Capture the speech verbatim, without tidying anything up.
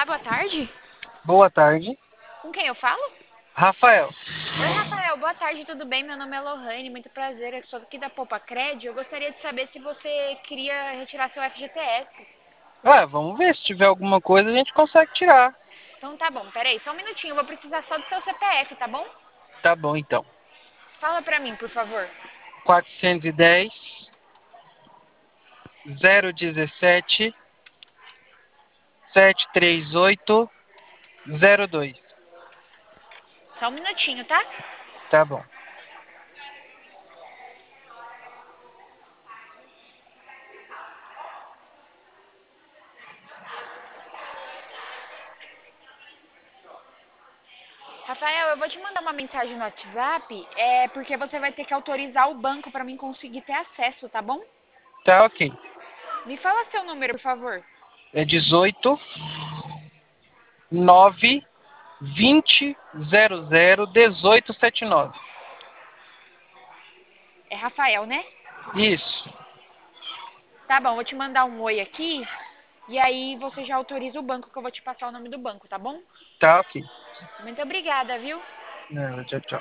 Olá, boa tarde. Boa tarde. Com quem eu falo? Rafael. Oi, Rafael, boa tarde, tudo bem? Meu nome é Lohane, muito prazer, eu sou aqui da Poupa Cred. Eu gostaria de saber se você queria retirar seu F G T S. Ué, vamos ver. Se tiver alguma coisa, a gente consegue tirar. Então tá bom, peraí, só um minutinho, eu vou precisar só do seu C P F, tá bom? Tá bom, então. Fala pra mim, por favor. quatrocentos e dez, zero dezessete, setecentos e trinta e oito, zero dois. Só um minutinho, tá? Tá bom. Rafael, eu vou te mandar uma mensagem no WhatsApp, é porque você vai ter que autorizar o banco pra mim conseguir ter acesso, tá bom? Tá ok. Me fala seu número, por favor. É dezoito, nove, vinte, zero zero, dezoito, setenta e nove. É Rafael, né? Isso. Tá bom, vou te mandar um oi aqui e aí você já autoriza o banco que eu vou te passar o nome do banco, tá bom? Tá ok. Muito obrigada, viu? Não, tchau, tchau.